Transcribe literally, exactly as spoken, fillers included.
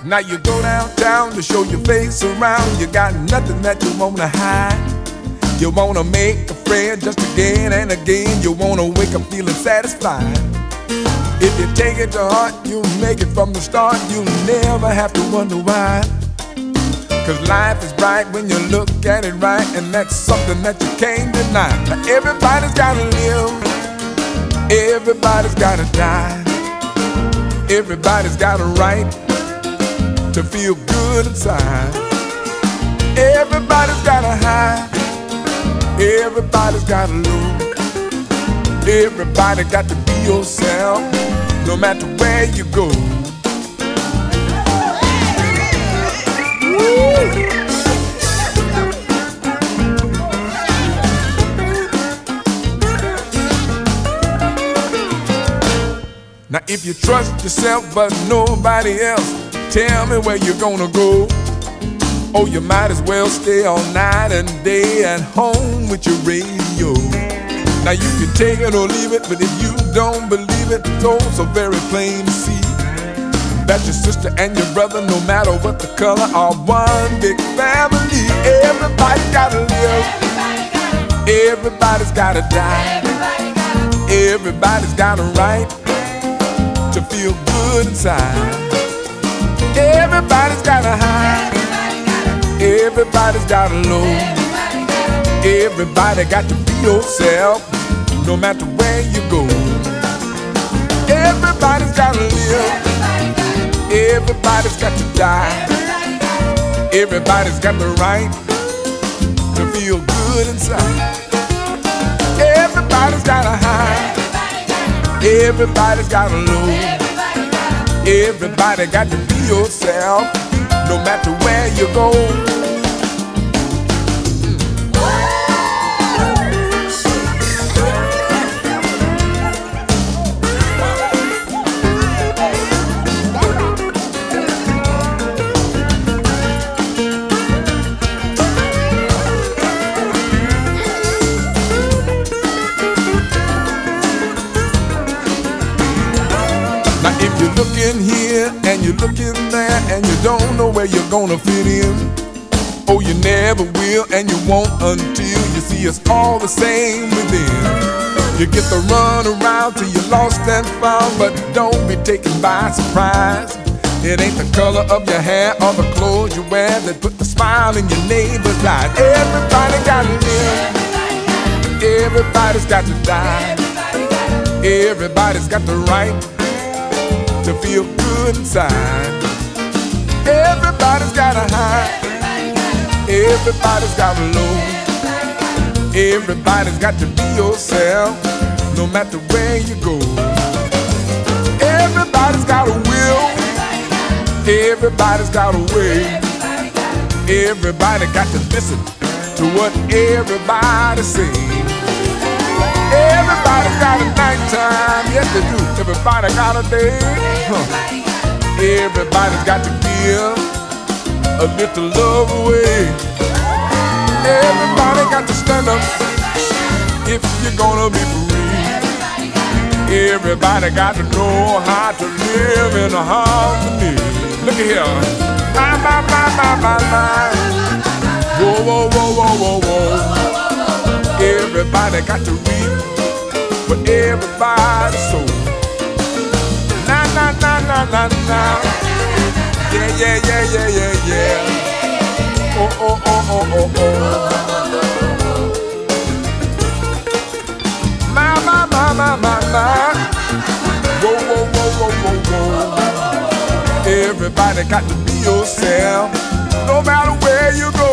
Now you go downtown to show your face around. You got nothing that you wanna hide. You wanna make a friend just again and again. You wanna wake up feeling satisfied. If you take it to heart, you'll make it from the start. You'll never have to wonder why. Cause life is bright when you look at it right, and that's something that you can't deny. Now everybody's gotta live, everybody's gotta die. Everybody's got a right to feel good inside. Everybody's gotta hide, everybody's gotta lose. Everybody got to be yourself, no matter where you go. Now if you trust yourself but nobody else, tell me where you're gonna go. Oh, you might as well stay all night and day at home with your radio. Now you can take it or leave it, but if you don't believe it, it's oh so very plain to see that your sister and your brother, no matter what the color, are one big family. Everybody's gotta live, everybody's gotta die. Everybody's got a right to feel good inside. Everybody's gotta hide, everybody's gotta lose. Everybody got to be yourself, no matter where you go. Everybody's gotta live, everybody's got to die. Everybody's got the right to feel good inside. Everybody's gotta hide, everybody's gotta lose. Everybody got to be yourself, no matter where you go. If you're looking here and you're looking there and you don't know where you're gonna fit in, oh, you never will and you won't until you see us all the same within. You get the run around till you're lost and found, but don't be taken by surprise. It ain't the color of your hair or the clothes you wear that put the smile in your neighbor's eye. Everybody gotta live, everybody's got to die. Everybody's got the right to feel good inside. Everybody's gotta hide, everybody's gotta lose. Everybody's got to be yourself, no matter where you go. Everybody's got a will, everybody's got a way. Everybody got to listen to what everybody says. Everybody's got a nighttime, yes they do. Everybody got a day, huh. Everybody's got to give a little love away. Everybody got to stand up if you're gonna be free. Everybody got to know how to live in harmony. Look at here, my, my, my, my, my, my. Whoa, whoa, whoa, whoa, whoa, whoa. Everybody got to reap for everybody's soul. Na na na na na na. Yeah yeah yeah yeah yeah yeah. Oh oh oh oh oh oh. My my my my my my. Whoa whoa whoa whoa whoa whoa. Everybody got to be yourself, no matter where you go.